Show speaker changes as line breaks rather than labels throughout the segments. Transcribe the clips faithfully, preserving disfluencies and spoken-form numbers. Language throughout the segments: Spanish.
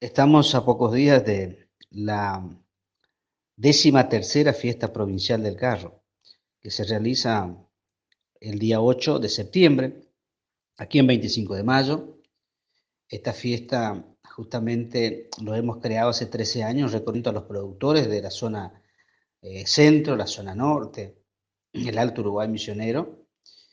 Estamos a pocos días de la décima tercera fiesta provincial del carro, que se realiza el día ocho de septiembre, aquí en veinticinco de mayo. Esta fiesta justamente lo hemos creado hace trece años, recorriendo a los productores de la zona eh, centro, la zona norte, el Alto Uruguay Misionero,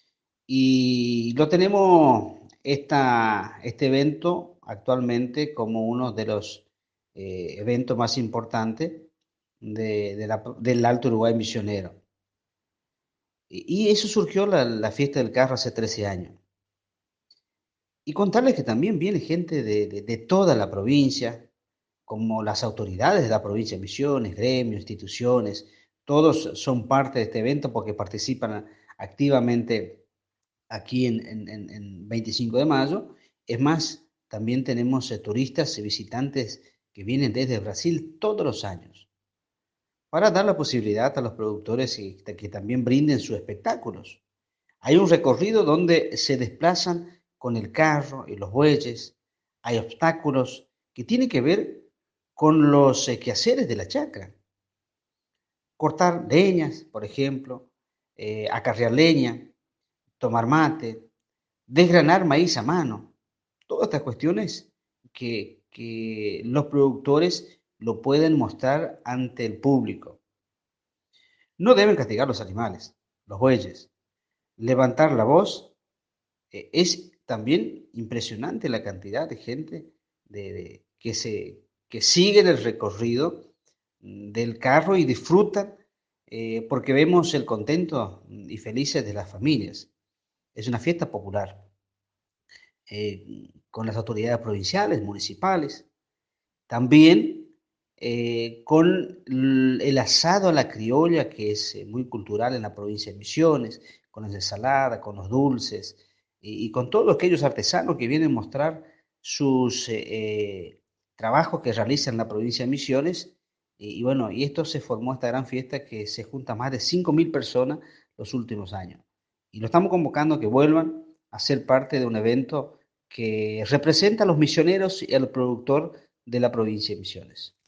y lo tenemos esta, este evento actualmente como uno de los eh, eventos más importantes de, de la- del Alto Uruguay Misionero. Y, y eso surgió la, la fiesta del carro hace trece años. Y contarles que también viene gente de, de- de toda la provincia, como las autoridades de la provincia de Misiones, gremios, instituciones, todos son parte de este evento porque participan activamente aquí en, en- en- en veinticinco de mayo. Es más, también tenemos eh, turistas y visitantes que vienen desde Brasil todos los años para dar la posibilidad a los productores y que, que también brinden sus espectáculos. Hay un recorrido donde se desplazan con el carro y los bueyes. Hay obstáculos que tienen que ver con los eh, quehaceres de la chacra. Cortar leñas, por ejemplo, eh, acarrear leña, tomar mate, desgranar maíz a mano. Todas estas cuestiones que, que los productores lo pueden mostrar ante el público. No deben castigar los animales, los bueyes. Levantar la voz. Eh, es también impresionante la cantidad de gente de, de- que, se, que siguen el recorrido mm, del carro y disfrutan eh, porque vemos el contento y felices de las familias. Es una fiesta popular eh, con las autoridades provinciales, municipales, también eh, con l- el asado a la criolla, que es eh, muy cultural en la provincia de Misiones, con las ensaladas, con los dulces y, y con todos aquellos artesanos que vienen a mostrar sus eh, eh, trabajos que realizan en la provincia de Misiones. Y, y bueno, y esto se formó esta gran fiesta que se junta más de cinco mil personas los últimos años. Y lo estamos convocando a que vuelvan a ser parte de un evento que representa a los misioneros y al productor de la provincia de Misiones.